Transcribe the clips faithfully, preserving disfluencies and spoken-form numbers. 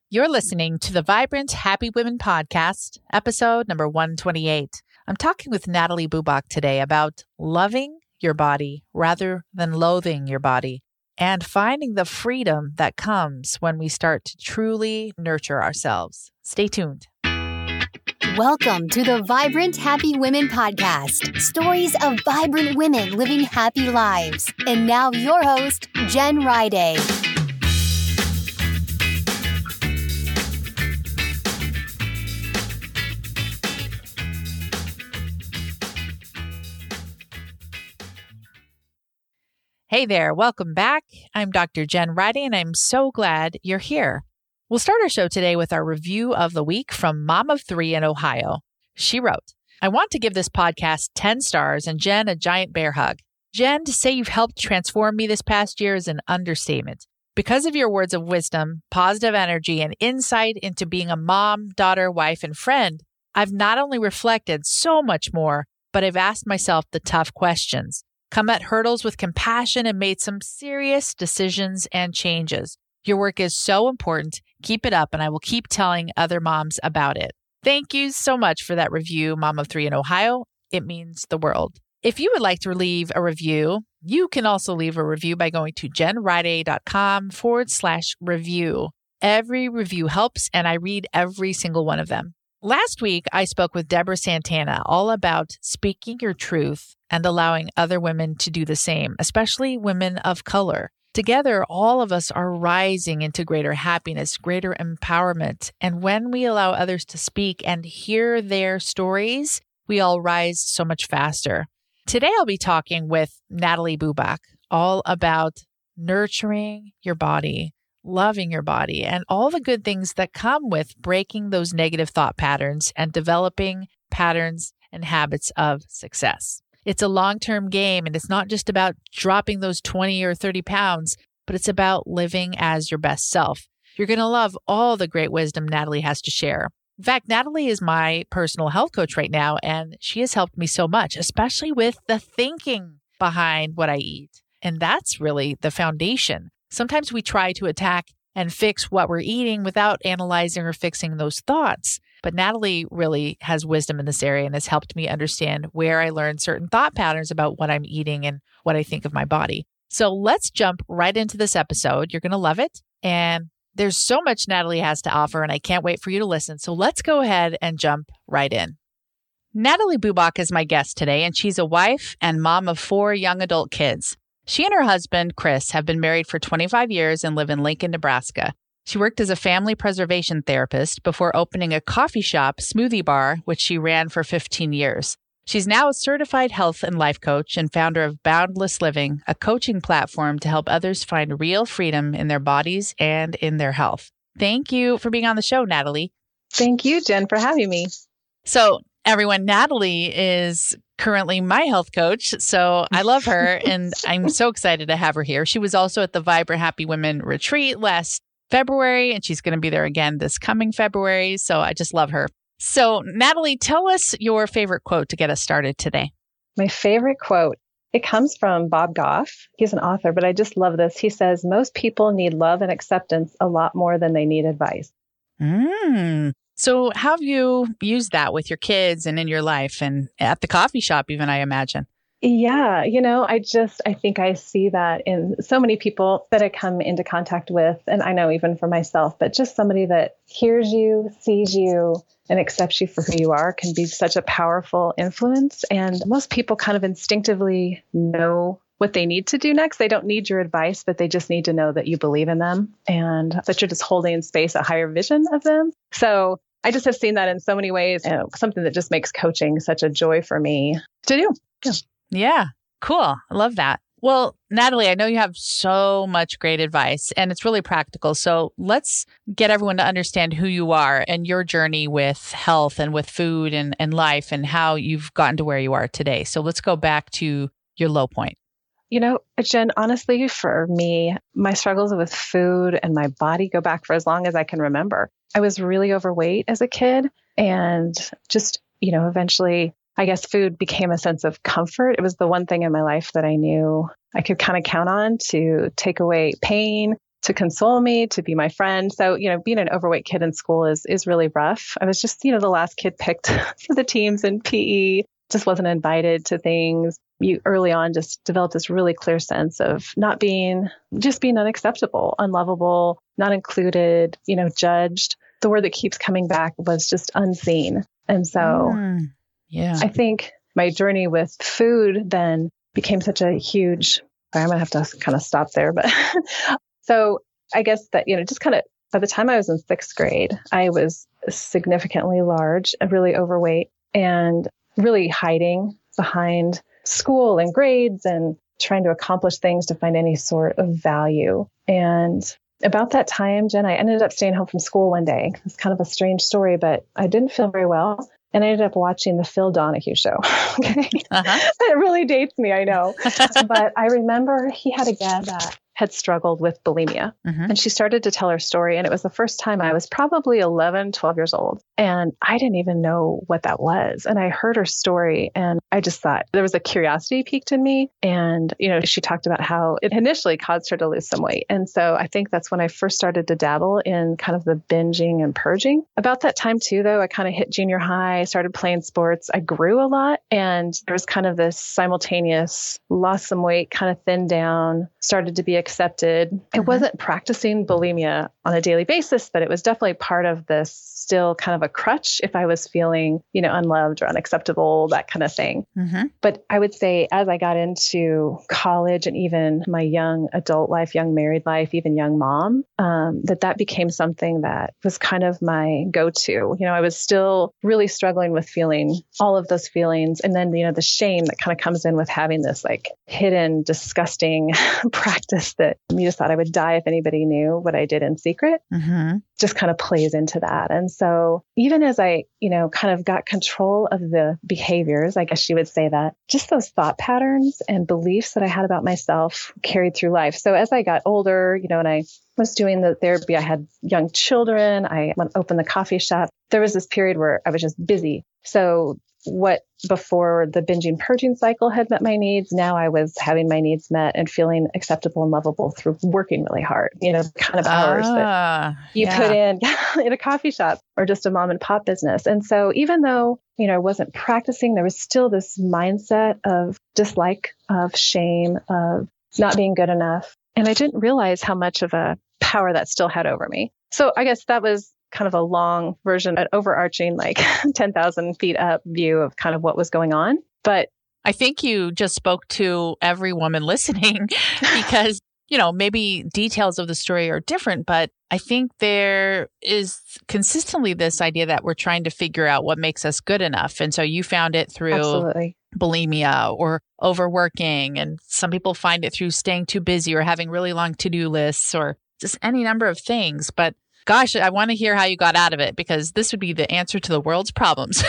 You're listening to the Vibrant Happy Women podcast, episode number one twenty-eight. I'm talking with Natalie Bubak today about loving your body rather than loathing your body and finding the freedom that comes when we start to truly nurture ourselves. Stay tuned. Welcome to the Vibrant Happy Women podcast. Stories of vibrant women living happy lives. And now your host, Jen Riday. Hey there, welcome back. I'm Doctor Jen Riday, and I'm so glad you're here. We'll start our show today with our review of the week from Mom of Three in Ohio. She wrote, I want to give this podcast ten stars and Jen a giant bear hug. Jen, to say you've helped transform me this past year is an understatement. Because of your words of wisdom, positive energy, and insight into being a mom, daughter, wife, and friend, I've not only reflected so much more, but I've asked myself the tough questions, come at hurdles with compassion, and made some serious decisions and changes. Your work is so important. Keep it up, and I will keep telling other moms about it. Thank you so much for that review, Mom of Three in Ohio. It means the world. If you would like to leave a review, you can also leave a review by going to jenriday.com forward slash review. Every review helps, and I read every single one of them. Last week, I spoke with Deborah Santana all about speaking your truth and allowing other women to do the same, especially women of color. Together, all of us are rising into greater happiness, greater empowerment. And when we allow others to speak and hear their stories, we all rise so much faster. Today, I'll be talking with Natalie Bubak all about nurturing your body, loving your body, and all the good things that come with breaking those negative thought patterns and developing patterns and habits of success. It's a long-term game, and it's not just about dropping those twenty or thirty pounds, but it's about living as your best self. You're going to love all the great wisdom Natalie has to share. In fact, Natalie is my personal health coach right now, and she has helped me so much, especially with the thinking behind what I eat. And that's really the foundation. Sometimes we try to attack and fix what we're eating without analyzing or fixing those thoughts. But Natalie really has wisdom in this area and has helped me understand where I learned certain thought patterns about what I'm eating and what I think of my body. So let's jump right into this episode. You're going to love it. And there's so much Natalie has to offer, and I can't wait for you to listen. So let's go ahead and jump right in. Natalie Bubak is my guest today, and she's a wife and mom of four young adult kids. She and her husband, Chris, have been married for twenty-five years and live in Lincoln, Nebraska. She worked as a family preservation therapist before opening a coffee shop, Smoothie Bar, which she ran for fifteen years. She's now a certified health and life coach and founder of Boundless Living, a coaching platform to help others find real freedom in their bodies and in their health. Thank you for being on the show, Natalie. Thank you, Jen, for having me. So, everyone, Natalie is currently my health coach, so I love her, and I'm so excited to have her here. She was also at the Vibrant Happy Women retreat last February, and she's going to be there again this coming February. So I just love her. So Natalie, tell us your favorite quote to get us started today. My favorite quote, it comes from Bob Goff. He's an author, but I just love this. He says, most people need love and acceptance a lot more than they need advice. Mm. So how have you used that with your kids and in your life and at the coffee shop even, I imagine? Yeah, you know, I just, I think I see that in so many people that I come into contact with, and I know even for myself, but just somebody that hears you, sees you, and accepts you for who you are can be such a powerful influence. And most people kind of instinctively know what they need to do next. They don't need your advice, but they just need to know that you believe in them and that you're just holding in space a higher vision of them. So I just have seen that in so many ways, and something that just makes coaching such a joy for me to do. Yeah. Yeah, cool. I love that. Well, Natalie, I know you have so much great advice and it's really practical. So let's get everyone to understand who you are and your journey with health and with food and, and life and how you've gotten to where you are today. So let's go back to your low point. You know, Jen, honestly, for me, my struggles with food and my body go back for as long as I can remember. I was really overweight as a kid and just, you know, eventually I guess food became a sense of comfort. It was the one thing in my life that I knew I could kind of count on to take away pain to console me, to be my friend. So, you know, being an overweight kid in school is is really rough. I was just, you know, the last kid picked for the teams in P E, just wasn't invited to things. You early on just developed this really clear sense of not being, just being unacceptable, unlovable, not included, you know, judged. The word that keeps coming back was just unseen. And so Mm, yeah. I think my journey with food then became such a huge, I'm going to have to kind of stop there, but so I guess that, you know, just kind of by the time I was in sixth grade, I was significantly large and really overweight and really hiding behind school and grades and trying to accomplish things to find any sort of value. And about that time, Jen, I ended up staying home from school one day. It's kind of a strange story, but I didn't feel very well. And I ended up watching the Phil Donahue show. Okay. Uh-huh. It really dates me, I know. But I remember he had a gal that had struggled with bulimia. Mm-hmm. And she started to tell her story. And it was the first time I was probably eleven, twelve years old. And I didn't even know what that was. And I heard her story and I just thought there was a curiosity piqued in me. And, you know, she talked about how it initially caused her to lose some weight. And so I think that's when I first started to dabble in kind of the binging and purging. About that time too, though, I kind of hit junior high, started playing sports. I grew a lot. And there was kind of this simultaneous lost some weight, kind of thinned down, started to be accepted. Mm-hmm. It wasn't practicing bulimia on a daily basis, but it was definitely part of this still kind of a crutch if I was feeling, you know, unloved or unacceptable, that kind of thing. Mm-hmm. But I would say as I got into college and even my young adult life, young married life, even young mom, um, that that became something that was kind of my go-to. You know, I was still really struggling with feeling all of those feelings. And then, you know, the shame that kind of comes in with having this like hidden, disgusting practice that you just thought I would die if anybody knew what I did in secret, mm-hmm. just kind of plays into that. And so even as I, you know, kind of got control of the behaviors, I guess you would say that, just those thought patterns and beliefs that I had about myself carried through life. So as I got older, you know, and I was doing the therapy, I had young children, I went open the coffee shop. There was this period where I was just busy. So what before the binging purging cycle had met my needs, now I was having my needs met and feeling acceptable and lovable through working really hard, you know, kind of hours ah, that you yeah. put in in a coffee shop or just a mom and pop business. And so even though, you know, I wasn't practicing, there was still this mindset of dislike, of shame, of not being good enough. And I didn't realize how much of a power that still had over me. So I guess that was kind of a long version, an overarching, like ten thousand feet up view of kind of what was going on. But I think you just spoke to every woman listening because, you know, maybe details of the story are different, but I think there is consistently this idea that we're trying to figure out what makes us good enough. And so you found it through Absolutely. bulimia or overworking. And some people find it through staying too busy or having really long to-do lists or just any number of things. But gosh, I want to hear how you got out of it because this would be the answer to the world's problems.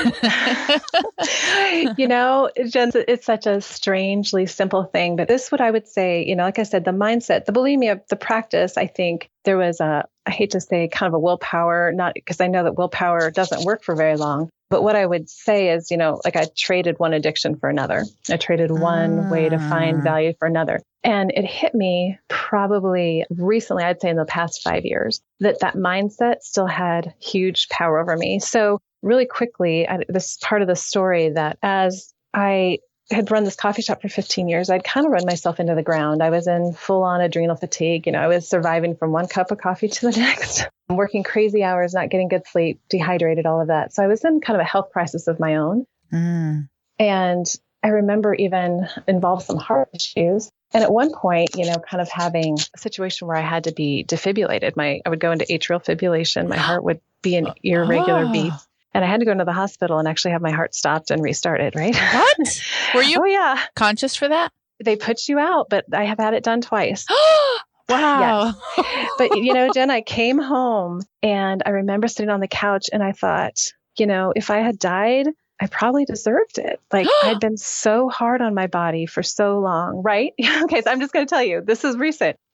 You know, Jen, it's such a strangely simple thing, but this is what I would say, you know, like I said, the mindset, the bulimia, the practice, I think there was a, I hate to say kind of a willpower, not because I know that willpower doesn't work for very long. But what I would say is, you know, like I traded one addiction for another. I traded one mm. way to find value for another. And it hit me probably recently, I'd say in the past five years, that that mindset still had huge power over me. So really quickly, I, this part of the story that as I had run this coffee shop for fifteen years, I'd kind of run myself into the ground. I was in full on adrenal fatigue. You know, I was surviving from one cup of coffee to the next, working crazy hours, not getting good sleep, dehydrated, all of that. So I was in kind of a health crisis of my own. Mm. And I remember even involved some heart issues. And at one point, you know, kind of having a situation where I had to be defibrillated. My, I would go into atrial fibrillation. My heart would be in irregular oh. beats. And I had to go into the hospital and actually have my heart stopped and restarted, right? What? Were you oh, yeah. conscious for that? They put you out, but I have had it done twice. Wow. Yes. But, you know, Jen, I came home and I remember sitting on the couch and I thought, you know, if I had died, I probably deserved it. Like I'd been so hard on my body for so long, right? Okay, so I'm just going to tell you, this is recent.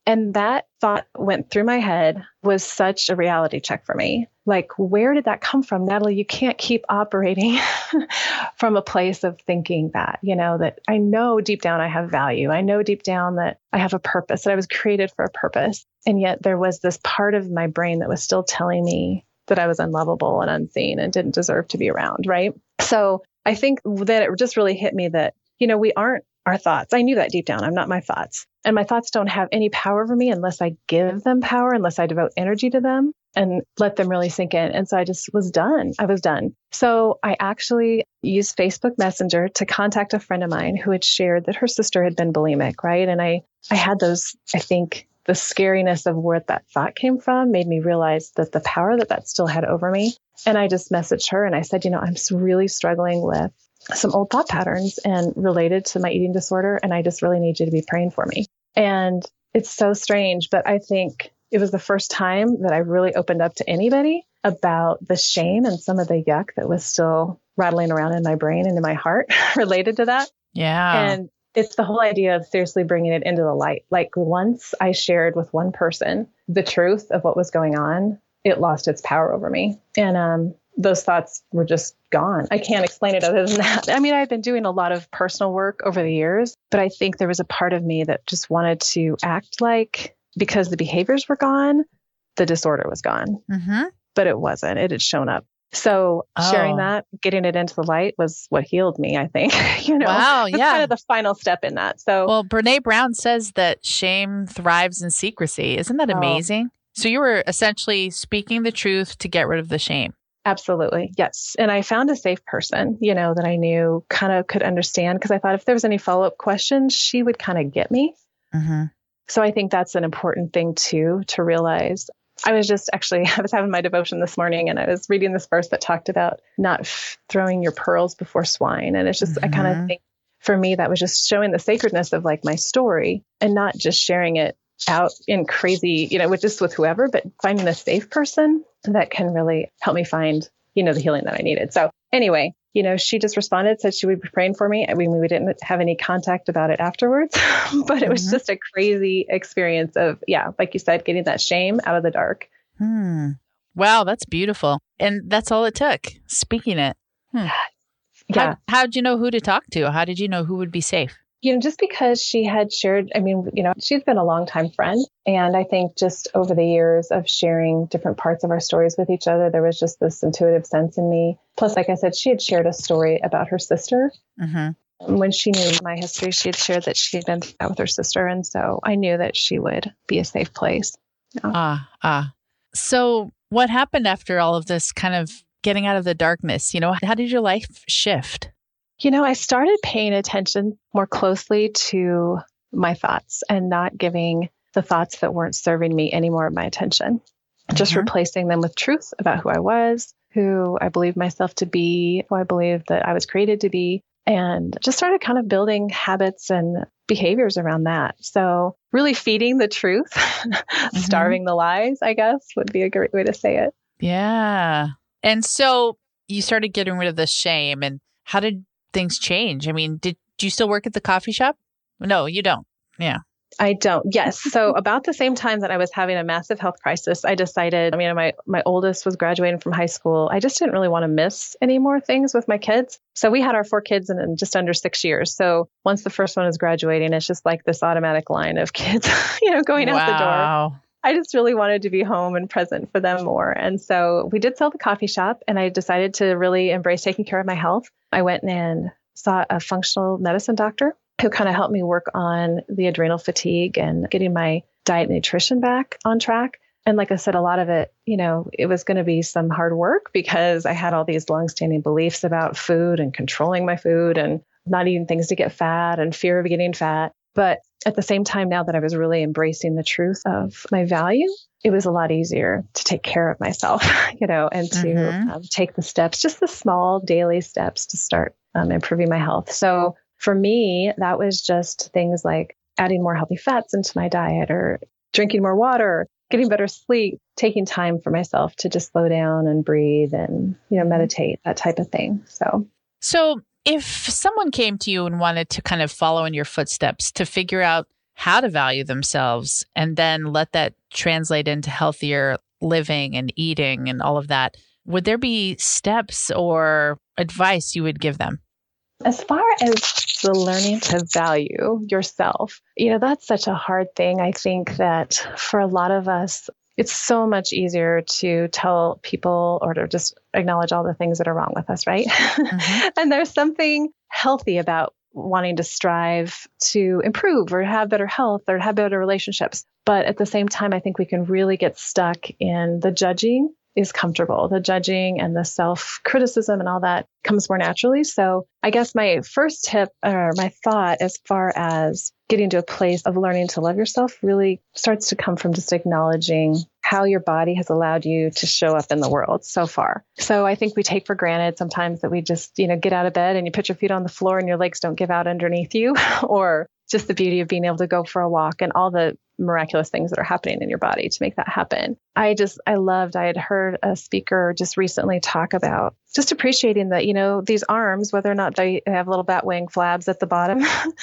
And that thought went through my head, was such a reality check for me. Like, where did that come from? Natalie, you can't keep operating from a place of thinking that, you know, that I know deep down I have value. I know deep down that I have a purpose, that I was created for a purpose. And yet there was this part of my brain that was still telling me that I was unlovable and unseen and didn't deserve to be around. Right. So I think that it just really hit me that, you know, we aren't our thoughts. I knew that deep down. I'm not my thoughts. And my thoughts don't have any power over me unless I give them power, unless I devote energy to them and let them really sink in. And so I just was done. I was done. So I actually used Facebook Messenger to contact a friend of mine who had shared that her sister had been bulimic, right? And I, I had those, I think, the scariness of where that thought came from made me realize that the power that that still had over me. And I just messaged her and I said, you know, I'm really struggling with some old thought patterns and related to my eating disorder. And I just really need you to be praying for me. And it's so strange, but I think it was the first time that I really opened up to anybody about the shame and some of the yuck that was still rattling around in my brain and in my heart related to that. Yeah. And it's the whole idea of seriously bringing it into the light. Like, once I shared with one person the truth of what was going on, it lost its power over me. And um, those thoughts were just gone. I can't explain it other than that. I mean, I've been doing a lot of personal work over the years, but I think there was a part of me that just wanted to act like, because the behaviors were gone, the disorder was gone. Mm-hmm. But it wasn't. It had shown up. So Oh. sharing that, getting it into the light was what healed me, I think. you know, Wow, That's yeah. kind of the final step in that. So Well, Brene Brown says that shame thrives in secrecy. Isn't that Oh. amazing? So you were essentially speaking the truth to get rid of the shame. absolutely. Yes. And I found a safe person, you know, that I knew kind of could understand, because I thought if there was any follow-up questions, she would kind of get me. Mm-hmm. So I think that's an important thing too, to realize. I was just actually, I was having my devotion this morning and I was reading this verse that talked about not f- throwing your pearls before swine. And it's just, Mhm. I kind of think for me, that was just showing the sacredness of like my story and not just sharing it out in crazy, you know, with just with whoever, but finding a safe person that can really help me find, you know, the healing that I needed. So anyway, you know, she just responded, said she would be praying for me. I mean, we didn't have any contact about it afterwards, but it was Mhm. just a crazy experience of, yeah, like you said, getting that shame out of the dark. Hmm. Wow, that's beautiful. And that's all it took, speaking it. Hmm. Yeah. How, how'd you know who to talk to? How did you know who would be safe? You know, just because she had shared, I mean, you know, she's been a longtime friend. And I think just over the years of sharing different parts of our stories with each other, there was just this intuitive sense in me. Plus, like I said, she had shared a story about her sister. Mm-hmm. When she knew my history, she had shared that she had been through that with her sister. And so I knew that she would be a safe place. Ah, ah. So what happened after all of this kind of getting out of the darkness? You know, how did your life shift? You know, I started paying attention more closely to my thoughts and not giving the thoughts that weren't serving me any more of my attention, just Mhm. replacing them with truth about who I was, who I believed myself to be, who I believed that I was created to be, and just started kind of building habits and behaviors around that. So really feeding the truth, starving the lies, I guess, would be a great way to say it. Yeah. And so you started getting rid of the shame. And how did things change? I mean, did, do you still work at the coffee shop? No, you don't. Yeah. I don't. Yes. So about the same time that I was having a massive health crisis, I decided, I mean, my, my oldest was graduating from high school. I just didn't really want to miss any more things with my kids. So we had our four kids in, in just under six years. So once the first one is graduating, it's just like this automatic line of kids, you know, going out the door. Wow. I just really wanted to be home and present for them more. And so we did sell the coffee shop and I decided to really embrace taking care of my health. I went and saw a functional medicine doctor who kind of helped me work on the adrenal fatigue and getting my diet and nutrition back on track. And like I said, a lot of it, you know, it was going to be some hard work because I had all these longstanding beliefs about food and controlling my food and not eating things to get fat and fear of getting fat. But at the same time, now that I was really embracing the truth of my value, it was a lot easier to take care of myself, you know, and to Mhm. um, take the steps, just the small daily steps to start um, improving my health. So for me, that was just things like adding more healthy fats into my diet or drinking more water, getting better sleep, taking time for myself to just slow down and breathe and, you know, meditate, that type of thing. So So if someone came to you and wanted to kind of follow in your footsteps to figure out how to value themselves and then let that translate into healthier living and eating and all of that, would there be steps or advice you would give them? As far as the learning to value yourself, you know, that's such a hard thing. I think that for a lot of us, it's so much easier to tell people or to just acknowledge all the things that are wrong with us, right? Mm-hmm. And there's something healthy about wanting to strive to improve or have better health or have better relationships. But at the same time, I think we can really get stuck in the judging is comfortable. The judging and the self-criticism and all that comes more naturally. So I guess my first tip or my thought as far as getting to a place of learning to love yourself really starts to come from just acknowledging how your body has allowed you to show up in the world so far. So I think we take for granted sometimes that we just, you know, get out of bed and you put your feet on the floor and your legs don't give out underneath you, or just the beauty of being able to go for a walk and all the miraculous things that are happening in your body to make that happen. I just, I loved, I had heard a speaker just recently talk about just appreciating that, you know, these arms, whether or not they have little bat wing flabs at the bottom,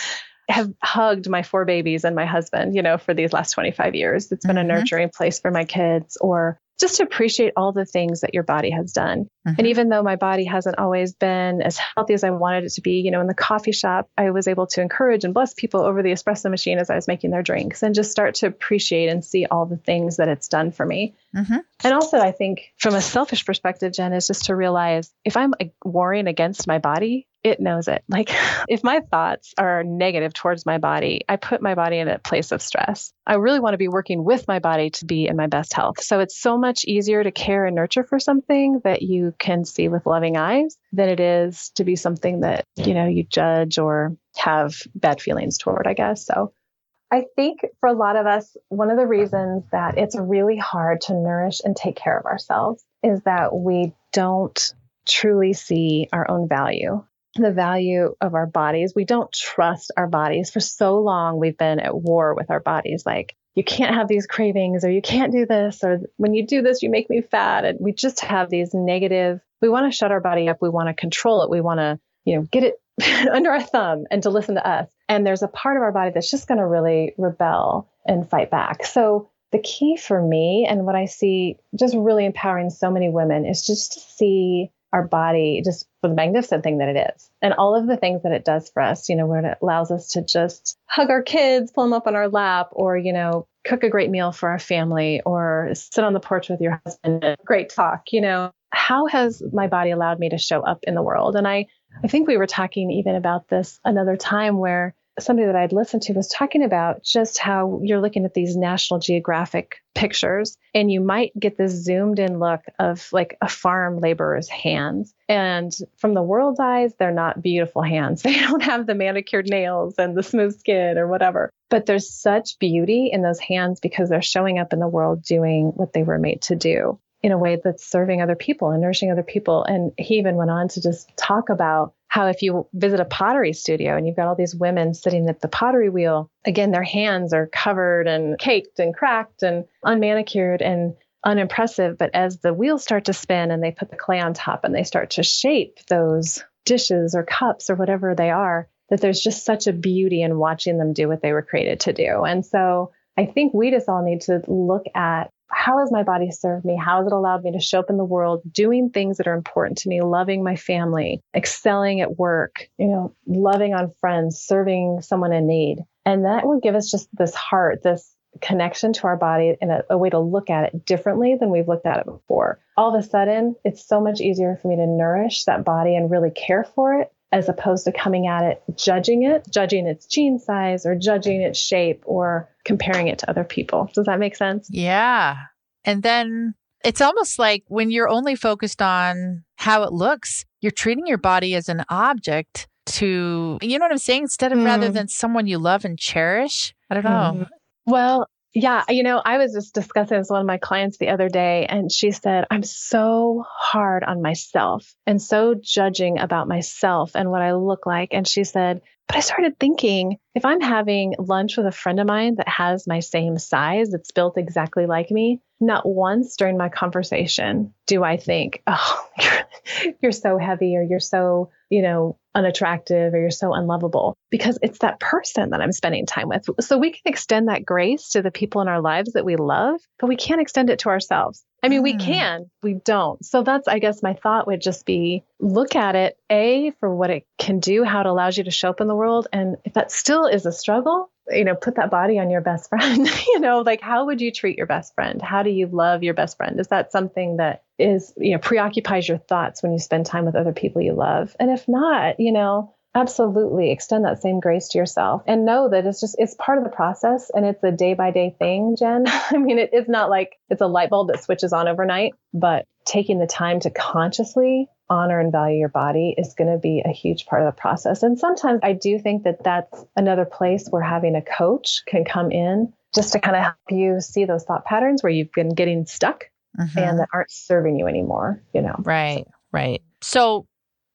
have hugged my four babies and my husband, you know, for these last twenty-five years. It's been mm-hmm. a nurturing place for my kids, or just to appreciate all the things that your body has done. Mm-hmm. And even though my body hasn't always been as healthy as I wanted it to be, you know, in the coffee shop, I was able to encourage and bless people over the espresso machine as I was making their drinks and just start to appreciate and see all the things that it's done for me. Mm-hmm. And also, I think from a selfish perspective, Jen, is just to realize if I'm warring against my body, it knows it. Like if my thoughts are negative towards my body, I put my body in a place of stress. I really want to be working with my body to be in my best health. So it's so much easier to care and nurture for something that you can see with loving eyes than it is to be something that, you know, you judge or have bad feelings toward, I guess. So I think for a lot of us, one of the reasons that it's really hard to nourish and take care of ourselves is that we don't truly see our own value. The value of our bodies. We don't trust our bodies. For so long, we've been at war with our bodies. Like, you can't have these cravings, or you can't do this, or when you do this, you make me fat. And we just have these negative, we want to shut our body up. We want to control it. We want to, you know, get it under our thumb and to listen to us. And there's a part of our body that's just going to really rebel and fight back. So the key for me and what I see just really empowering so many women is just to see our body just for the magnificent thing that it is. And all of the things that it does for us, you know, where it allows us to just hug our kids, pull them up on our lap, or, you know, cook a great meal for our family, or sit on the porch with your husband and great talk. You know, how has my body allowed me to show up in the world? And I, I think we were talking even about this another time where somebody that I'd listened to was talking about just how you're looking at these National Geographic pictures and you might get this zoomed in look of like a farm laborer's hands. And from the world's eyes, they're not beautiful hands. They don't have the manicured nails and the smooth skin or whatever. But there's such beauty in those hands because they're showing up in the world doing what they were made to do in a way that's serving other people and nourishing other people. And he even went on to just talk about how if you visit a pottery studio and you've got all these women sitting at the pottery wheel, again, their hands are covered and caked and cracked and unmanicured and unimpressive. But as the wheels start to spin and they put the clay on top and they start to shape those dishes or cups or whatever they are, that there's just such a beauty in watching them do what they were created to do. And so I think we just all need to look at, how has my body served me? How has it allowed me to show up in the world, doing things that are important to me, loving my family, excelling at work, you know, loving on friends, serving someone in need. And that will give us just this heart, this connection to our body and a, a way to look at it differently than we've looked at it before. All of a sudden, it's so much easier for me to nourish that body and really care for it, as opposed to coming at it, judging it, judging its gene size or judging its shape or comparing it to other people. Does that make sense? Yeah. And then it's almost like when you're only focused on how it looks, you're treating your body as an object to, you know what I'm saying? Instead of mm. rather than someone you love and cherish. I don't know. Mm. Well, yeah, you know, I was just discussing this with one of my clients the other day, and she said, I'm so hard on myself and so judging about myself and what I look like. And she said, but I started thinking, if I'm having lunch with a friend of mine that has my same size, that's built exactly like me, not once during my conversation do I think, oh, you're, you're so heavy, or you're so, you know, unattractive, or you're so unlovable, because it's that person that I'm spending time with. So we can extend that grace to the people in our lives that we love, but we can't extend it to ourselves. I mean, mm. we can, we don't. So that's, I guess my thought would just be, look at it, A, for what it can do, how it allows you to show up in the world. And if that still is a struggle, you know, put that body on your best friend. You know, like, how would you treat your best friend? How do you love your best friend? Is that something that is, you know, preoccupies your thoughts when you spend time with other people you love? And if not, you know, absolutely extend that same grace to yourself, and know that it's just, it's part of the process, and it's a day by day thing, Jen. I mean, it is not like it's a light bulb that switches on overnight, but taking the time to consciously honor and value your body is going to be a huge part of the process. And sometimes I do think that that's another place where having a coach can come in, just to kind of help you see those thought patterns where you've been getting stuck mm-hmm. and that aren't serving you anymore, you know? Right, right. So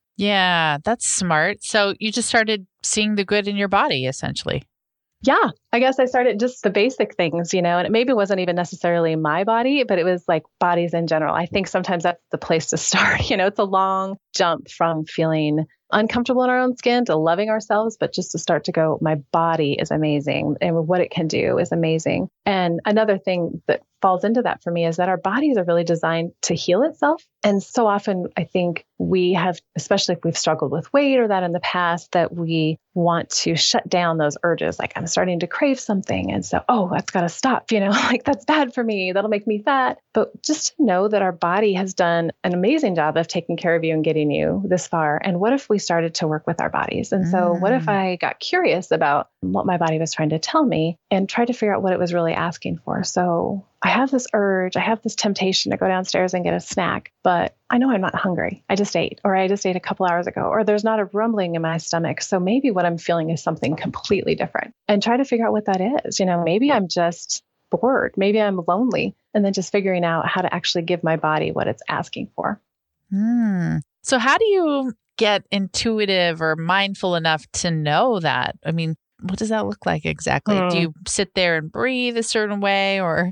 yeah, that's smart. So you just started seeing the good in your body, essentially. Yeah, I guess I started just the basic things, you know, and it maybe wasn't even necessarily my body, but it was like bodies in general. I think sometimes that's the place to start. You know, it's a long jump from feeling uncomfortable in our own skin to loving ourselves, but just to start to go, my body is amazing, and what it can do is amazing. And another thing that falls into that for me is that our bodies are really designed to heal itself. And so often I think we have, especially if we've struggled with weight or that in the past, that we want to shut down those urges. Like, I'm starting to crave something, and so, oh, that's got to stop, you know, like, that's bad for me. That'll make me fat. But just to know that our body has done an amazing job of taking care of you and getting you this far. And what if we started to work with our bodies? And so mm. what if I got curious about what my body was trying to tell me and tried to figure out what it was really asking for? So I have this urge, I have this temptation to go downstairs and get a snack, but I know I'm not hungry. I just ate, or I just ate a couple hours ago, or there's not a rumbling in my stomach. So maybe what I'm feeling is something completely different, and try to figure out what that is. You know, maybe I'm just bored. Maybe I'm lonely, and then just figuring out how to actually give my body what it's asking for. Hmm. So how do you get intuitive or mindful enough to know that? I mean, what does that look like exactly? Mm. Do you sit there and breathe a certain way, or?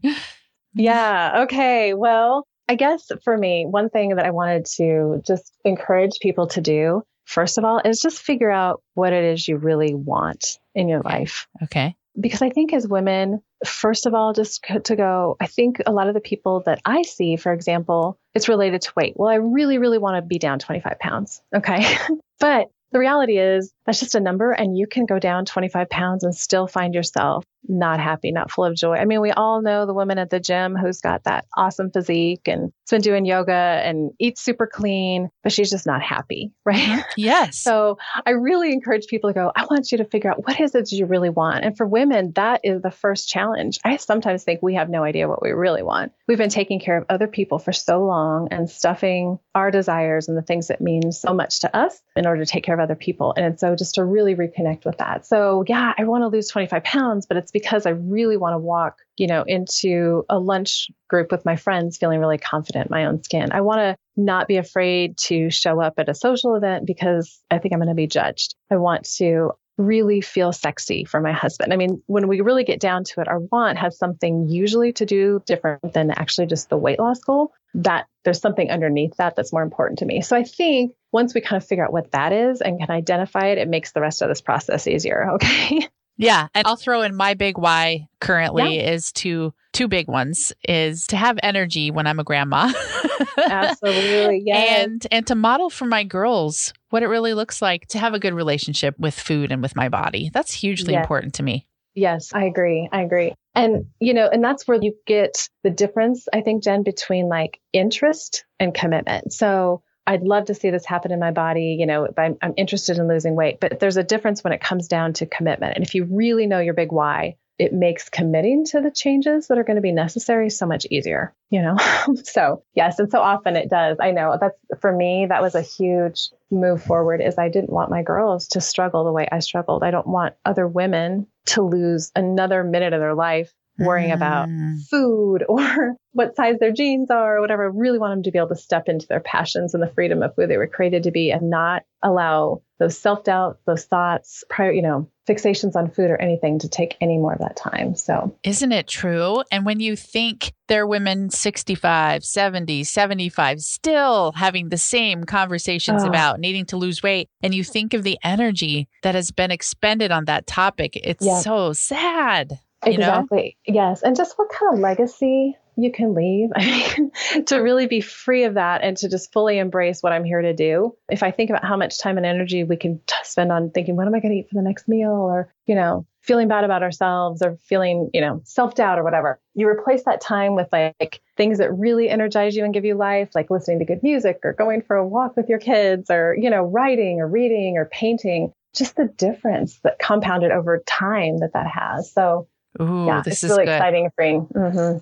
Yeah. Okay. Well, I guess for me, one thing that I wanted to just encourage people to do, first of all, is just figure out what it is you really want in your okay. life. Okay. Because I think as women, first of all, just to go, I think a lot of the people that I see, for example, it's related to weight. Well, I really, really want to be down twenty-five pounds. Okay. But the reality is that's just a number, and you can go down twenty-five pounds and still find yourself not happy, not full of joy. I mean, we all know the woman at the gym who's got that awesome physique and has been doing yoga and eats super clean, but she's just not happy, right? Yes. So I really encourage people to go, I want you to figure out what is it you really want. And for women, that is the first challenge. I sometimes think we have no idea what we really want. We've been taking care of other people for so long and stuffing our desires and the things that mean so much to us in order to take care of other people. And so just to really reconnect with that. So yeah, I want to lose twenty-five pounds, but it's because I really want to walk, you know, into a lunch group with my friends feeling really confident in my own skin. I want to not be afraid to show up at a social event because I think I'm going to be judged. I want to really feel sexy for my husband. I mean, when we really get down to it, our want has something usually to do different than actually just the weight loss goal. That there's something underneath that that's more important to me. So I think once we kind of figure out what that is and can identify it, it makes the rest of this process easier. Okay. Yeah. And I'll throw in my big why currently yeah. is to two big ones is to have energy when I'm a grandma. Absolutely. Yes. And and to model for my girls what it really looks like to have a good relationship with food and with my body. That's hugely yes. important to me. Yes, I agree. I agree. And, you know, and that's where you get the difference, I think, Jen, between like interest and commitment. So I'd love to see this happen in my body. You know, I'm, I'm interested in losing weight, but there's a difference when it comes down to commitment. And if you really know your big why, it makes committing to the changes that are going to be necessary so much easier, you know? So yes. And so often it does. I know that's for me, that was a huge move forward is I didn't want my girls to struggle the way I struggled. I don't want other women to lose another minute of their life worrying mm. about food or what size their jeans are or whatever. I really want them to be able to step into their passions and the freedom of who they were created to be and not allow those self-doubt, those thoughts, prior, you know, fixations on food or anything to take any more of that time. So isn't it true? And when you think there are women sixty-five, seventy, seventy-five still having the same conversations Oh. about needing to lose weight, and you think of the energy that has been expended on that topic, it's Yeah. so sad. You know? exactly. Yes. And just what kind of legacy you can leave. I mean, to really be free of that and to just fully embrace what I'm here to do. If I think about how much time and energy we can t- spend on thinking, what am I going to eat for the next meal? Or, you know, feeling bad about ourselves or feeling, you know, self-doubt or whatever. You replace that time with like things that really energize you and give you life, like listening to good music or going for a walk with your kids or, you know, writing or reading or painting. Just the difference that compounded over time that that has. So Ooh, yeah, this it's is really good. exciting and freeing. Mm-hmm.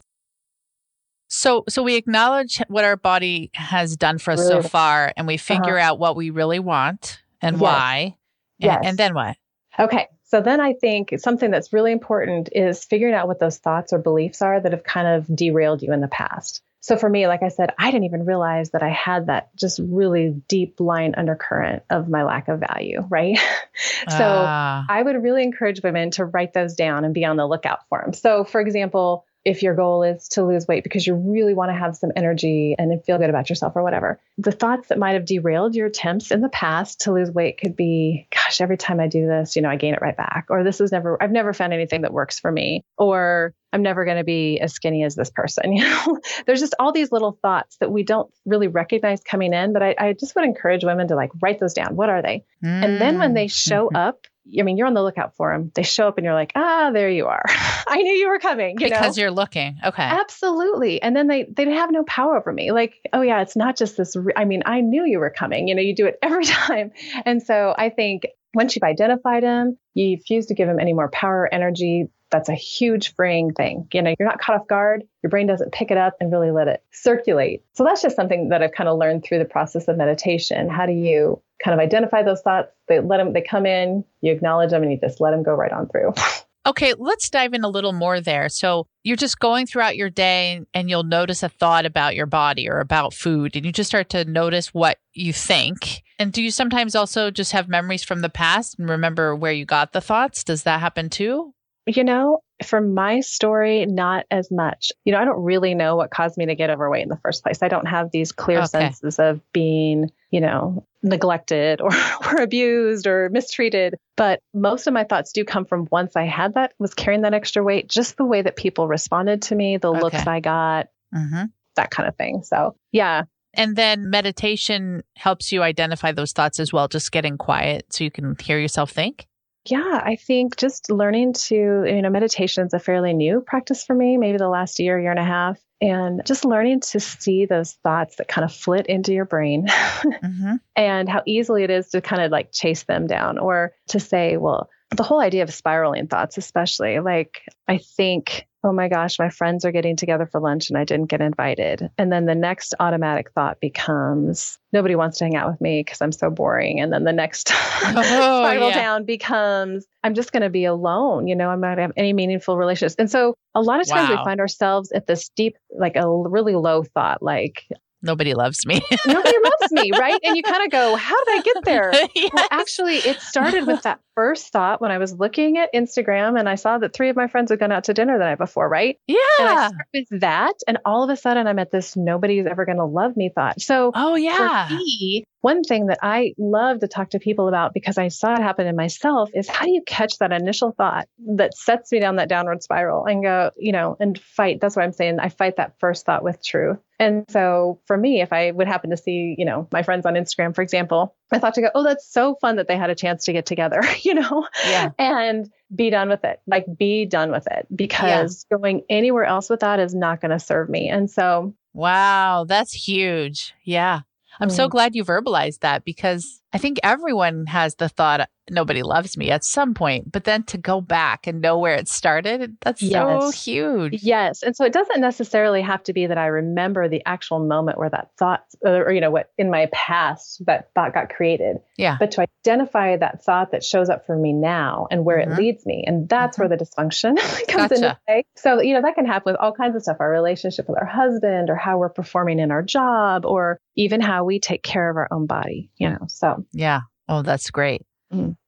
So, so we acknowledge what our body has done for us Really. so far, and we figure out what we really want and Yes. why. And, Yes. and then what? Okay. So then I think something that's really important is figuring out what those thoughts or beliefs are that have kind of derailed you in the past. So for me, like I said, I didn't even realize that I had that just really deep line undercurrent of my lack of value, right? so Ah. I would really encourage women to write those down and be on the lookout for them. So for example, if your goal is to lose weight because you really want to have some energy and feel good about yourself or whatever, the thoughts that might have derailed your attempts in the past to lose weight could be, gosh, every time I do this, you know, I gain it right back. Or this is never, I've never found anything that works for me. Or I'm never going to be as skinny as this person. You know, there's just all these little thoughts that we don't really recognize coming in. But I, I just would encourage women to like write those down. What are they? Mm. And then when they show up, I mean, you're on the lookout for them. They show up and you're like, ah, there you are. I knew you were coming. You because know? you're looking. Okay. Absolutely. And then they, they have no power over me. Like, oh yeah, it's not just this. Re- I mean, I knew you were coming, you know, you do it every time. And so I think once you've identified him, you refuse to give him any more power or energy. That's a huge freeing thing. You know, you're not caught off guard. Your brain doesn't pick it up and really let it circulate. So that's just something that I've kind of learned through the process of meditation. How do you kind of identify those thoughts? They let them, they come in, you acknowledge them, and you just let them go right on through. Okay, let's dive in a little more there. So you're just going throughout your day and you'll notice a thought about your body or about food, and you just start to notice what you think. And do you sometimes also just have memories from the past and remember where you got the thoughts? Does that happen too? You know, for my story, not as much. You know, I don't really know what caused me to get overweight in the first place. I don't have these clear Okay. senses of being, you know, neglected or, or abused or mistreated. But most of my thoughts do come from once I had that, was carrying that extra weight, just the way that people responded to me, the looks Okay. I got, Mm-hmm. that kind of thing. So, yeah. And then meditation helps you identify those thoughts as well, just getting quiet so you can hear yourself think. Yeah, I think just learning to, you know, meditation is a fairly new practice for me, maybe the last year, year and a half. And just learning to see those thoughts that kind of flit into your brain Mm-hmm. and how easily it is to kind of like chase them down or to say, well, the whole idea of spiraling thoughts, especially like, I think, oh my gosh, my friends are getting together for lunch and I didn't get invited. And then the next automatic thought becomes, nobody wants to hang out with me because I'm so boring. And then the next spiral yeah. down becomes, I'm just going to be alone. You know, I'm not going to have any meaningful relationships. And so a lot of times Wow. we find ourselves at this deep, like a really low thought, like, Nobody loves me. nobody loves me, right? And you kind of go, how did I get there? Yes. Well, actually, it started with that first thought when I was looking at Instagram and I saw that three of my friends had gone out to dinner the night before, right? And I Yeah. start with that. And all of a sudden, I'm at this nobody's ever going to love me thought. So Oh, yeah. for me, one thing that I love to talk to people about because I saw it happen in myself is how do you catch that initial thought that sets me down that downward spiral and go, you know, and fight. That's what I'm saying. I fight that first thought with truth. And so for me, if I would happen to see, you know, my friends on Instagram, for example, I thought to go, oh, that's so fun that they had a chance to get together, you know, Yeah. and be done with it. Like be done with it because going anywhere else with that is not going to serve me. And so Wow, that's huge. Yeah. I'm so Mm. glad you verbalized that because I think everyone has the thought, nobody loves me at some point, but then to go back and know where it started, that's so Yes. huge. Yes. And so it doesn't necessarily have to be that I remember the actual moment where that thought, or, you know, what in my past that thought got created, Yeah. but to identify that thought that shows up for me now and where Mhm. it leads me. And that's where the dysfunction comes into Gotcha. play. So, you know, that can happen with all kinds of stuff, our relationship with our husband or how we're performing in our job or even how we take care of our own body, you know, so. Yeah. Oh, that's great. Mm.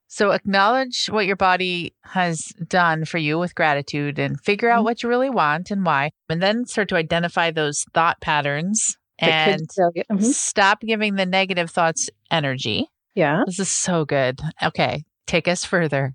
So acknowledge what your body has done for you with gratitude and figure out Mhm. what you really want and why. And then start to identify those thought patterns That could and still get- mhm. stop giving the negative thoughts energy. Yeah. This is so good. Okay. Take us further.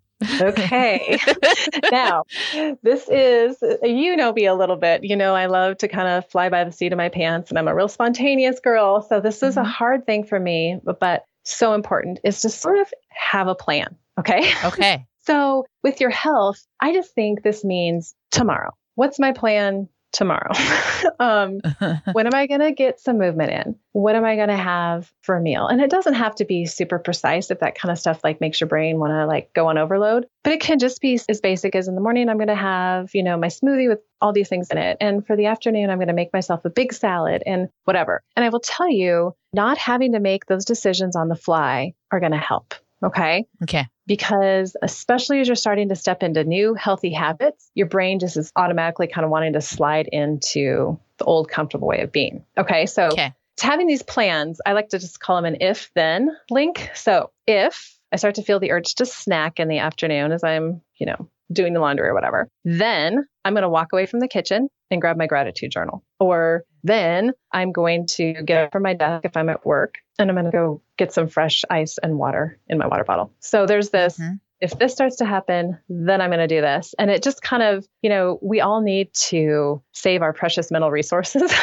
Okay. Now, this is, you know me a little bit. You know, I love to kind of fly by the seat of my pants, and I'm a real spontaneous girl. So this is a Mhm. hard thing for me, but, but so important is to sort of have a plan. Okay. Okay. So with your health, I just think this means tomorrow. What's my plan tomorrow? um, when am I going to get some movement in? What am I going to have for a meal? And it doesn't have to be super precise if that kind of stuff like makes your brain want to like go on overload, but it can just be as basic as in the morning, I'm going to have, you know, my smoothie with all these things in it. And for the afternoon, I'm going to make myself a big salad and whatever. And I will tell you, not having to make those decisions on the fly are going to help. Okay. Okay. Because especially as you're starting to step into new healthy habits, your brain just is automatically kind of wanting to slide into the old comfortable way of being. Okay. So Okay. to having these plans, I like to just call them an if then link. So if I start to feel the urge to snack in the afternoon as I'm, you know, doing the laundry or whatever, then I'm going to walk away from the kitchen and grab my gratitude journal. Or then I'm going to get up from my desk if I'm at work and I'm going to go get some fresh ice and water in my water bottle. So there's this, Mhm. if this starts to happen, then I'm going to do this. And it just kind of, you know, we all need to save our precious mental resources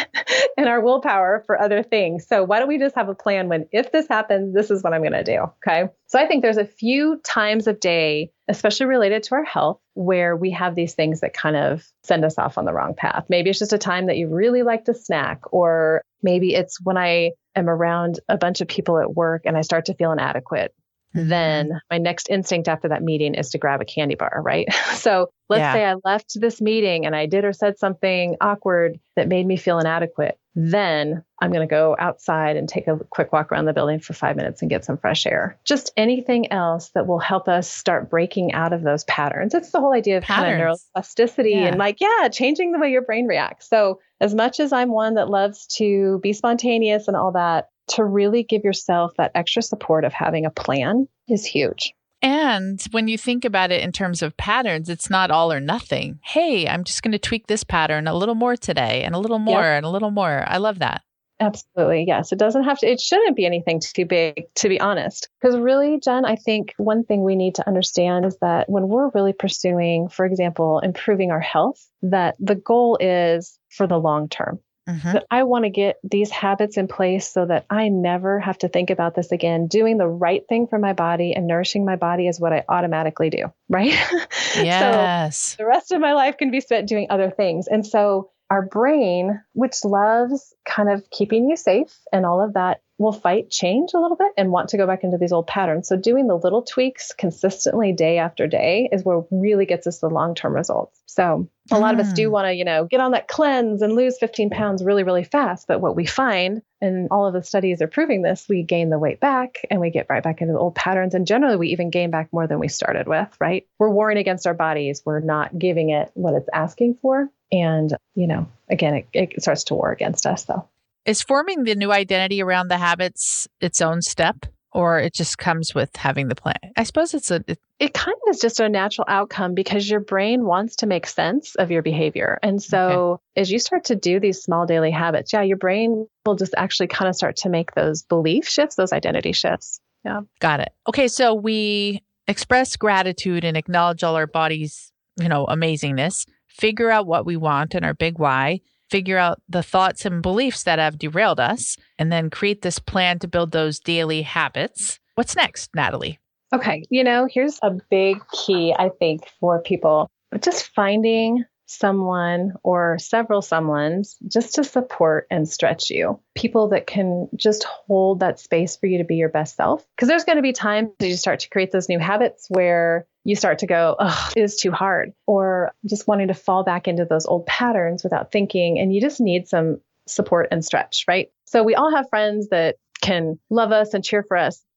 and our willpower for other things. So why don't we just have a plan when, if this happens, this is what I'm going to do. Okay. So I think there's a few times of day, especially related to our health, where we have these things that kind of send us off on the wrong path. Maybe it's just a time that you really like to snack, or maybe it's when I am around a bunch of people at work and I start to feel inadequate. Then my next instinct after that meeting is to grab a candy bar, right? So let's Yeah. say I left this meeting and I did or said something awkward that made me feel inadequate. Then I'm going to go outside and take a quick walk around the building for five minutes and get some fresh air. Just anything else that will help us start breaking out of those patterns. It's the whole idea of kind of Patterns. neuroplasticity Yeah. and like, yeah, changing the way your brain reacts. So as much as I'm one that loves to be spontaneous and all that, to really give yourself that extra support of having a plan is huge. And when you think about it in terms of patterns, it's not all or nothing. Hey, I'm just going to tweak this pattern a little more today and a little more and a little more. I love that. Absolutely. Yes. It doesn't have to, it shouldn't be anything too big, to be honest. Because really, Jen, I think one thing we need to understand is that when we're really pursuing, for example, improving our health, that the goal is for the long term. Mhm. That I want to get these habits in place so that I never have to think about this again. Doing the right thing for my body and nourishing my body is what I automatically do, right? Yes. So the rest of my life can be spent doing other things. And so our brain, which loves kind of keeping you safe and all of that, will fight change a little bit and want to go back into these old patterns. So doing the little tweaks consistently day after day is what really gets us the long-term results. So a lot of us do Mm. want to, you know, get on that cleanse and lose fifteen pounds really, really fast. But what we find, and all of the studies are proving this, we gain the weight back and we get right back into the old patterns. And generally we even gain back more than we started with, right? We're warring against our bodies. We're not giving it what it's asking for. And, you know, again, it, it starts to war against us though. Is forming the new identity around the habits its own step, or it just comes with having the plan? I suppose it's a, it, It kind of is just a natural outcome because your brain wants to make sense of your behavior. And so as you start to do these small daily habits, yeah, your brain will just actually kind of start to make those belief shifts, those identity shifts. Yeah. got it. Okay. So we express gratitude and acknowledge all our body's, you know, amazingness, figure out what we want and our big why, figure out the thoughts and beliefs that have derailed us, and then create this plan to build those daily habits. What's next, Natalie? Okay. You know, here's a big key, I think, for people, just finding someone or several someones just to support and stretch you. People that can just hold that space for you to be your best self. Because there's going to be times that you start to create those new habits where you start to go, oh, it is too hard, or just wanting to fall back into those old patterns without thinking. And you just need some support and stretch, right? So we all have friends that can love us and cheer for us.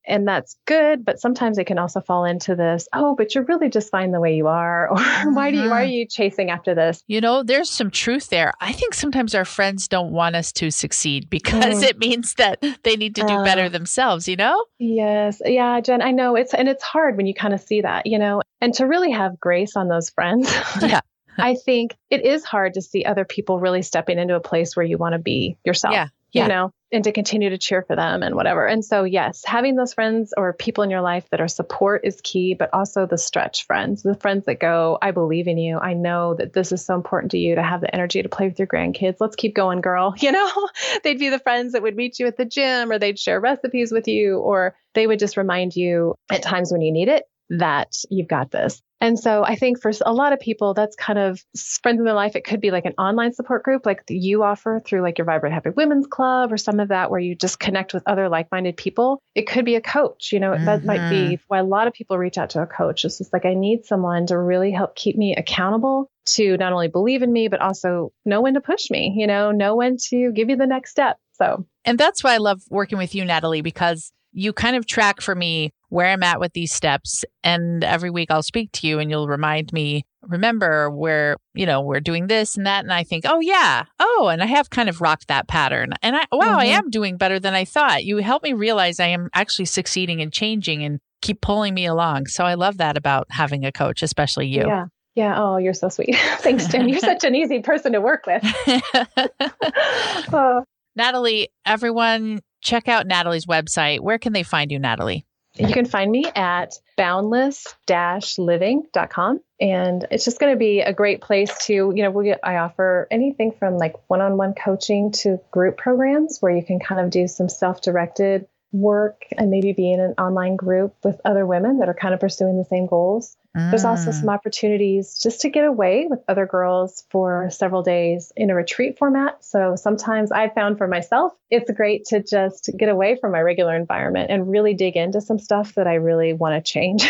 And that's good, but sometimes it can also fall into this, oh, but you're really just fine the way you are. Or mm-hmm. why do you, why are you chasing after this? You know, there's some truth there. I think sometimes our friends don't want us to succeed because mm. it means that they need to do uh, better themselves, you know? Yes. Yeah, Jen, I know it's, and it's hard when you kind of see that, you know, and to really have grace on those friends. Yeah. I think it is hard to see other people really stepping into a place where you want to be yourself. Yeah. Yeah. You know, and to continue to cheer for them and whatever. And so, yes, having those friends or people in your life that are support is key, but also the stretch friends, the friends that go, I believe in you. I know that this is so important to you to have the energy to play with your grandkids. Let's keep going, girl. You know, they'd be the friends that would meet you at the gym, or they'd share recipes with you, or they would just remind you at times when you need it that you've got this. And so I think for a lot of people, that's kind of friends in their life. It could be like an online support group like you offer through like your Vibrant Happy Women's Club or some of that where you just connect with other like-minded people. It could be a coach, you know, mm-hmm. that might be why a lot of people reach out to a coach. It's just like, I need someone to really help keep me accountable to not only believe in me, but also know when to push me, you know, know when to give you the next step. So, and that's why I love working with you, Natalie, because you kind of track for me where I'm at with these steps. And every week I'll speak to you and you'll remind me, remember where, you know, we're doing this and that. And I think, oh yeah. Oh, and I have kind of rocked that pattern. And I, wow, mm-hmm. I am doing better than I thought. You help me realize I am actually succeeding and changing and keep pulling me along. So I love that about having a coach, especially you. Yeah. Yeah. Oh, you're so sweet. Thanks, Jen. You're such an easy person to work with. oh. Natalie, everyone, check out Natalie's website. Where can they find you, Natalie? You can find me at boundless dash living dot com. And it's just going to be a great place to, you know, we, I offer anything from like one-on-one coaching to group programs where you can kind of do some self-directed work and maybe be in an online group with other women that are kind of pursuing the same goals. Mm. There's also some opportunities just to get away with other girls for several days in a retreat format. So sometimes I found for myself, it's great to just get away from my regular environment and really dig into some stuff that I really want to change.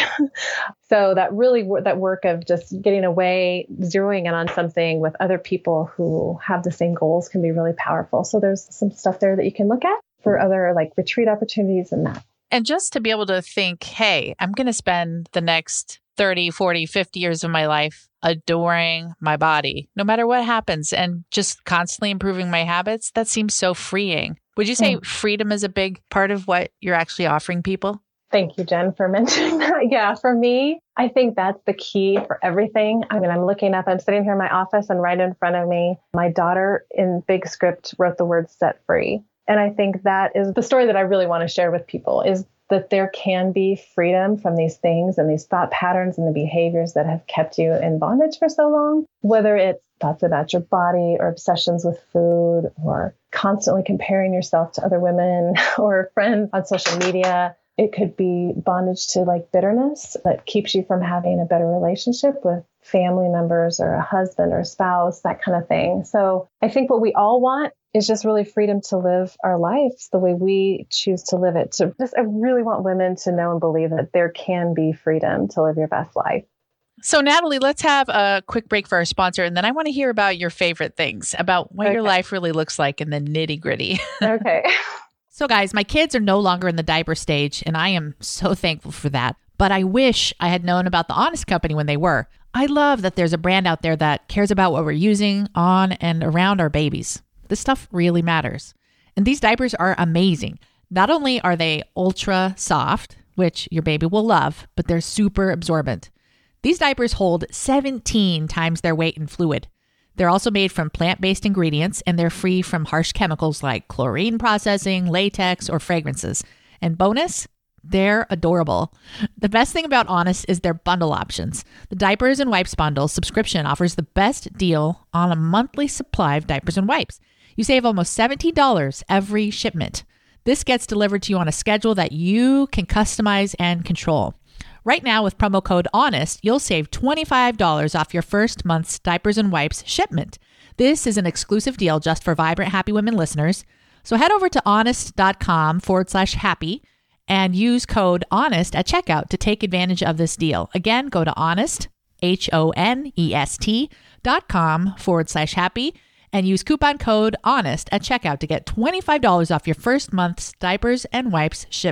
So that really, that work of just getting away, zeroing in on something with other people who have the same goals can be really powerful. So there's some stuff there that you can look at for other like retreat opportunities and that. And just to be able to think, hey, I'm going to spend the next thirty, forty, fifty years of my life adoring my body, no matter what happens, and just constantly improving my habits. That seems so freeing. Would you say mm. freedom is a big part of what you're actually offering people? Thank you, Jen, for mentioning that. Yeah, for me, I think that's the key for everything. I mean, I'm looking up, I'm sitting here in my office and right in front of me, my daughter in big script wrote the word set free. And I think that is the story that I really want to share with people is that there can be freedom from these things and these thought patterns and the behaviors that have kept you in bondage for so long, whether it's thoughts about your body or obsessions with food or constantly comparing yourself to other women or friends on social media. It could be bondage to like bitterness that keeps you from having a better relationship with family members or a husband or a spouse, that kind of thing. So I think what we all want is just really freedom to live our lives the way we choose to live it. So just, I really want women to know and believe that there can be freedom to live your best life. So Natalie, let's have a quick break for our sponsor. And then I want to hear about your favorite things, about what okay. your life really looks like in the nitty gritty. Okay. So guys, my kids are no longer in the diaper stage, and I am so thankful for that. But I wish I had known about the Honest Company when they were. I love that there's a brand out there that cares about what we're using on and around our babies. This stuff really matters. And these diapers are amazing. Not only are they ultra soft, which your baby will love, but they're super absorbent. These diapers hold seventeen times their weight in fluid. They're also made from plant-based ingredients, and they're free from harsh chemicals like chlorine processing, latex, or fragrances. And bonus, they're adorable. The best thing about Honest is their bundle options. The Diapers and Wipes Bundle subscription offers the best deal on a monthly supply of diapers and wipes. You save almost seventeen dollars every shipment. This gets delivered to you on a schedule that you can customize and control. Right now, with promo code HONEST, you'll save twenty-five dollars off your first month's diapers and wipes shipment. This is an exclusive deal just for Vibrant Happy Women listeners. So head over to honest.com forward slash happy and use code HONEST at checkout to take advantage of this deal. Again, go to honest, H O N E S T dot com forward slash happy and use coupon code HONEST at checkout to get twenty-five dollars off your first month's diapers and wipes shipment.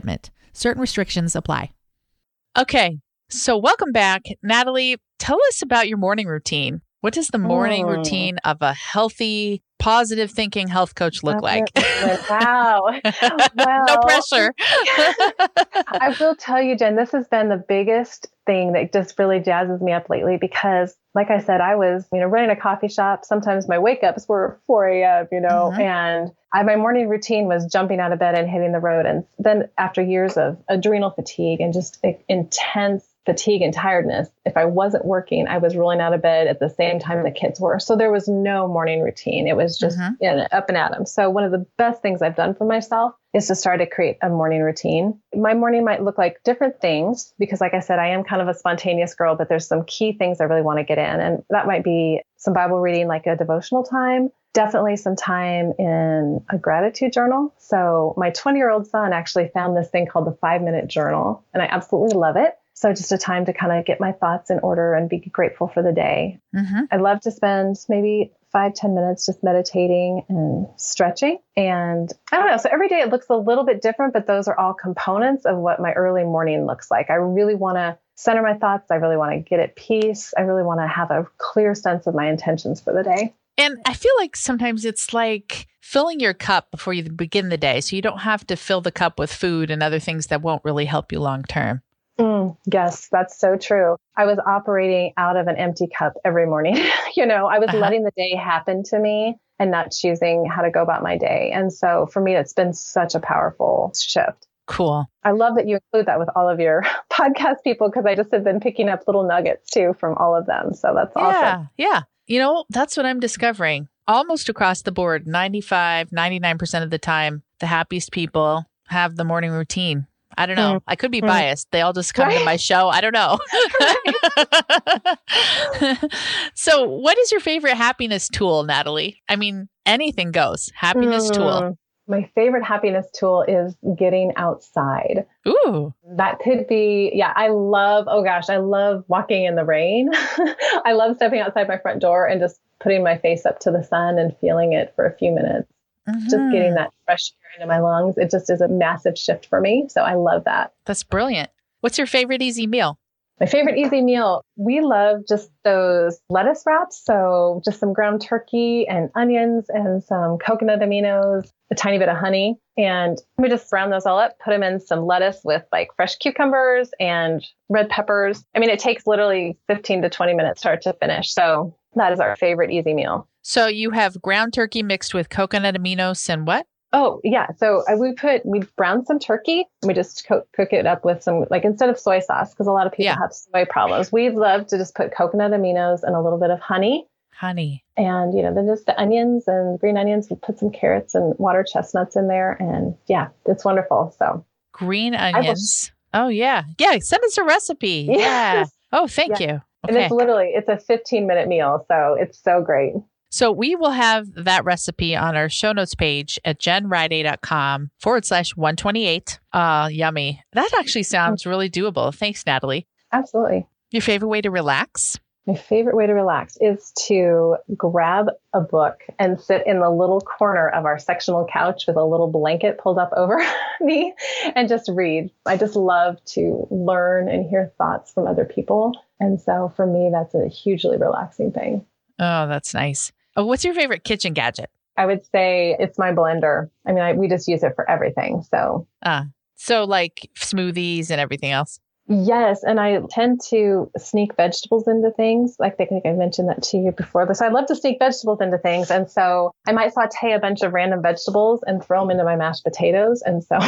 Certain restrictions apply. Okay, so welcome back. Natalie, tell us about your morning routine. What does the morning Mm. routine of a healthy, positive thinking health coach look like? Wow. Well, no pressure. I will tell you, Jen, this has been the biggest thing that just really jazzes me up lately because, like I said, I was, you know, running a coffee shop. Sometimes my wake ups were four a.m., you know, Mhm. and I, my morning routine was jumping out of bed and hitting the road. And then after years of adrenal fatigue and just like, intense fatigue and tiredness, if I wasn't working, I was rolling out of bed at the same time the kids were. So there was no morning routine. It was just Mhm. you know, up and at 'em. So one of the best things I've done for myself is to start to create a morning routine. My morning might look like different things because, like I said, I am kind of a spontaneous girl, but there's some key things I really want to get in. And that might be some Bible reading, like a devotional time. Definitely some time in a gratitude journal. So my twenty-year-old son actually found this thing called the five-minute journal, and I absolutely love it. So just a time to kind of get my thoughts in order and be grateful for the day. Mhm. I love to spend maybe five, ten minutes just meditating and stretching. And I don't know. So every day it looks a little bit different, but those are all components of what my early morning looks like. I really want to center my thoughts. I really want to get at peace. I really want to have a clear sense of my intentions for the day. And I feel like sometimes it's like filling your cup before you begin the day. So you don't have to fill the cup with food and other things that won't really help you long term. Mm, yes, that's so true. I was operating out of an empty cup every morning. you know, I was Uh-huh. letting the day happen to me and not choosing how to go about my day. And so for me, it's been such a powerful shift. Cool. I love that you include that with all of your podcast people because I just have been picking up little nuggets too from all of them. So that's Yeah. awesome. Yeah. You know, that's what I'm discovering. Almost across the board, ninety-five, ninety-nine percent of the time, the happiest people have the morning routine. I don't know. Mm. I could be Mm. biased. They all just come to Right. my show. I don't know. So what is your favorite happiness tool, Natalie? I mean, anything goes. Happiness tool. Mm, My favorite happiness tool is getting outside. Ooh. That could be, yeah, I love, oh gosh, I love walking in the rain. I love stepping outside my front door and just putting my face up to the sun and feeling it for a few minutes. Just getting Mhm. that fresh air into my lungs. It just is a massive shift for me. So I love that. That's brilliant. What's your favorite easy meal? My favorite easy meal, we love just those lettuce wraps. So just some ground turkey and onions and some coconut aminos, a tiny bit of honey. And we just brown those all up, put them in some lettuce with like fresh cucumbers and red peppers. I mean, it takes literally fifteen to twenty minutes start to finish. So that is our favorite easy meal. So you have ground turkey mixed with coconut aminos and what? Oh, yeah. So uh, we put, we brown some turkey. We just co- cook it up with some, like instead of soy sauce, because a lot of people Yeah. have soy problems. We love to just put coconut aminos and a little bit of honey. Honey. And, you know, then just the onions and green onions. We put some carrots and water chestnuts in there. And yeah, it's wonderful. So Green will- onions. Oh, yeah. Yeah. Send us a recipe. Yeah. Yes. Oh, thank Yeah. you. And Okay. it's literally, it's a fifteen minute meal. So it's so great. So we will have that recipe on our show notes page at jenriday.com forward slash 128. Uh, yummy. That actually sounds really doable. Thanks, Natalie. Absolutely. Your favorite way to relax? My favorite way to relax is to grab a book and sit in the little corner of our sectional couch with a little blanket pulled up over me and just read. I just love to learn and hear thoughts from other people. And so for me, that's a hugely relaxing thing. Oh, that's nice. Oh, what's your favorite kitchen gadget? I would say it's my blender. I mean, I, we just use it for everything. So Ah, so like smoothies and everything else. yes. And I tend to sneak vegetables into things. Like I think I mentioned that to you before this. I love to sneak vegetables into things. And so I might saute a bunch of random vegetables and throw them into my mashed potatoes. And so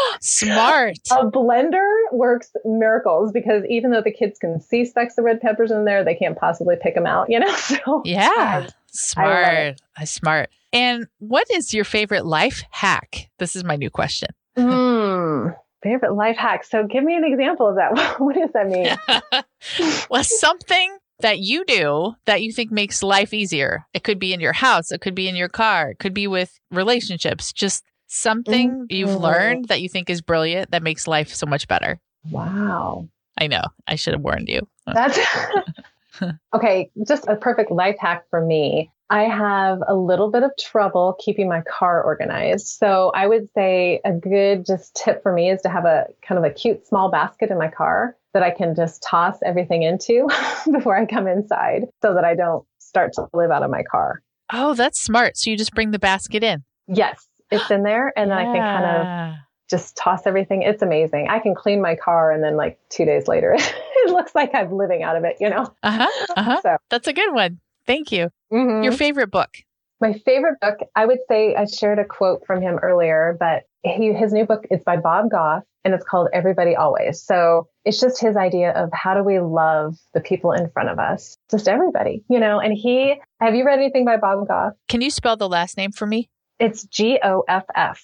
Smart. a blender works miracles because even though the kids can see specks of red peppers in there, they can't possibly pick them out, you know? So Yeah. I Smart. it. Uh, Smart. And what is your favorite life hack? This is my new question. mm, favorite life hack. So give me an example of that. What does that mean? Well, something that you do that you think makes life easier. It could be in your house. It could be in your car. It could be with relationships. Just something you've Mhm. learned that you think is brilliant that makes life so much better. Wow. I know. I should have warned you. That's okay. Just a perfect life hack for me. I have a little bit of trouble keeping my car organized. So I would say a good just tip for me is to have a kind of a cute small basket in my car that I can just toss everything into before I come inside so that I don't start to live out of my car. Oh, that's smart. So you just bring the basket in. Yes, it's in there. And then yeah. I can kind of just toss everything. It's amazing. I can clean my car and then like two days later, it looks like I'm living out of it, you know? Uh-huh. Uh-huh. So. That's a good one. Thank you. Mm-hmm. Your favorite book? My favorite book, I would say I shared a quote from him earlier, but he, his new book is by Bob Goff and it's called Everybody Always. So it's just his idea of how do we love the people in front of us? Just everybody, you know, and he, have you read anything by Bob Goff? Can you spell the last name for me? It's G O F F.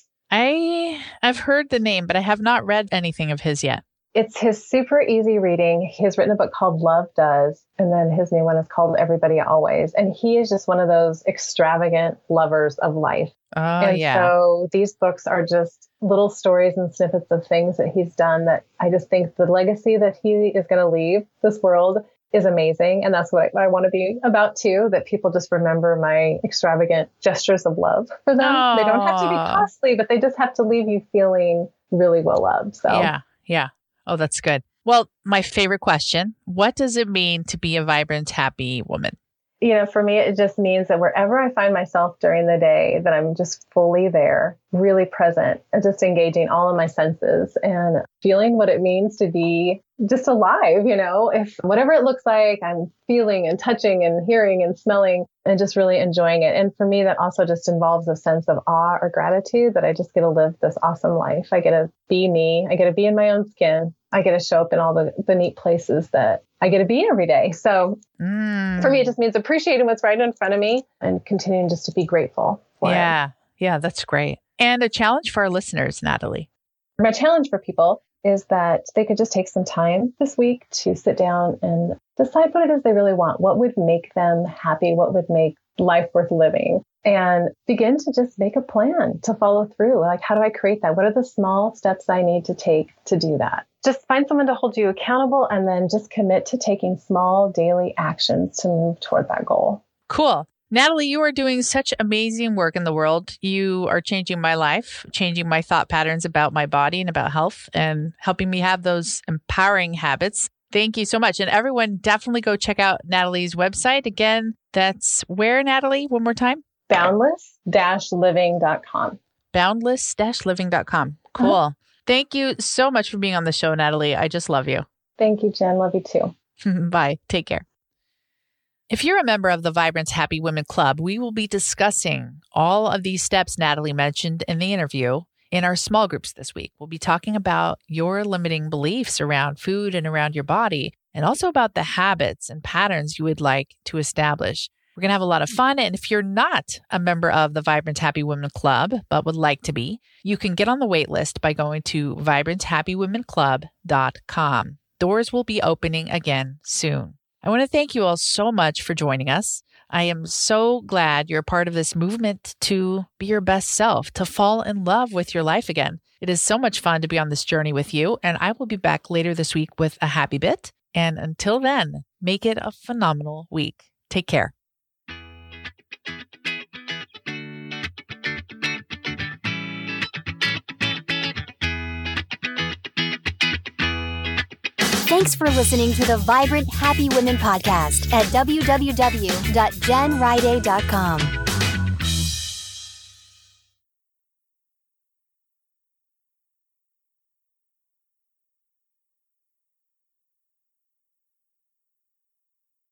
I, I've heard the name, but I have not read anything of his yet. It's his super easy reading. He's written a book called Love Does, and then his new one is called Everybody Always. And he is just one of those extravagant lovers of life. Oh, and yeah. so these books are just little stories and snippets of things that he's done that I just think the legacy that he is going to leave this world is amazing. And that's what I, I want to be about too, that people just remember my extravagant gestures of love for them. Aww. They don't have to be costly, but they just have to leave you feeling really well loved. So yeah, yeah. Oh, that's good. Well, my favorite question, what does it mean to be a vibrant, happy woman? You know, for me, it just means that wherever I find myself during the day, that I'm just fully there, really present, and just engaging all of my senses and feeling what it means to be just alive. You know, if whatever it looks like, I'm feeling and touching and hearing and smelling and just really enjoying it. And for me, that also just involves a sense of awe or gratitude that I just get to live this awesome life. I get to be me. I get to be in my own skin. I get to show up in all the, the neat places that I get to be every day. So mm. for me, it just means appreciating what's right in front of me and continuing just to be grateful for yeah. it. Yeah, that's great. And a challenge for our listeners, Natalie. My challenge for people is that they could just take some time this week to sit down and decide what it is they really want. What would make them happy? What would make life worth living? And begin to just make a plan to follow through. Like, how do I create that? What are the small steps I need to take to do that? Just find someone to hold you accountable and then just commit to taking small daily actions to move toward that goal. Cool. Natalie, you are doing such amazing work in the world. You are changing my life, changing my thought patterns about my body and about health, and helping me have those empowering habits. Thank you so much. And everyone, definitely go check out Natalie's website. Again, that's where, Natalie? One more time? boundless dash living dot com. boundless dash living dot com. Cool. Uh-huh. Thank you so much for being on the show, Natalie. I just love you. Thank you, Jen. Love you too. Bye. Take care. If you're a member of the Vibrant Happy Women Club, we will be discussing all of these steps Natalie mentioned in the interview in our small groups this week. We'll be talking about your limiting beliefs around food and around your body, and also about the habits and patterns you would like to establish. We're going to have a lot of fun. And if you're not a member of the Vibrant Happy Women Club, but would like to be, you can get on the wait list by going to vibrant happy women club dot com. Doors will be opening again soon. I want to thank you all so much for joining us. I am so glad you're a part of this movement to be your best self, to fall in love with your life again. It is so much fun to be on this journey with you, and I will be back later this week with a happy bit. And until then, make it a phenomenal week. Take care. Thanks for listening to the Vibrant Happy Women podcast at w w w dot jen riday dot com.